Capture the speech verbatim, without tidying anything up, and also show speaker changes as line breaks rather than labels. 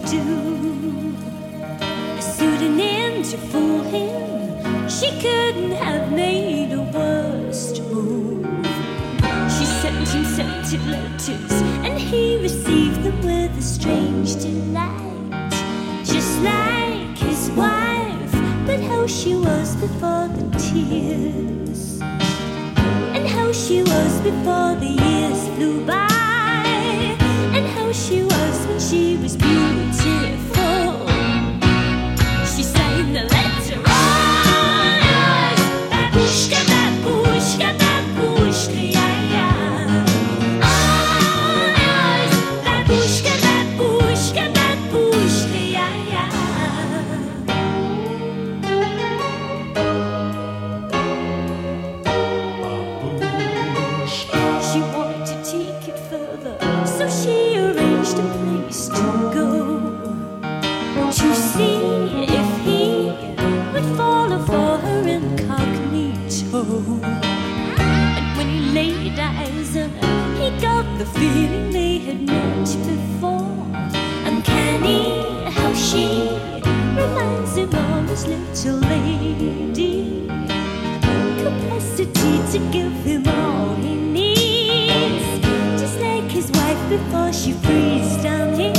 do. A pseudonym to fool him, she couldn't have made a worse move. She sent him scented letters, and he received them with a strange delight. Just like his wife, but how she was before the tears, and how she was before the years flew by, and how she was when she was beautiful. She signed the letter, oh yes, babushka, babushka, babushka, yeah, yeah. Oh yes, babushka, babushka, babushka, yeah, yeah. She wanted to take it further, so she arranged a place to go, to see if he would fall for her incognito. And when he laid eyes on her, he got the feeling they had met before. Uncanny how she reminds him of his little lady, capacity to give him all he needs, just like his wife before she freezed down here.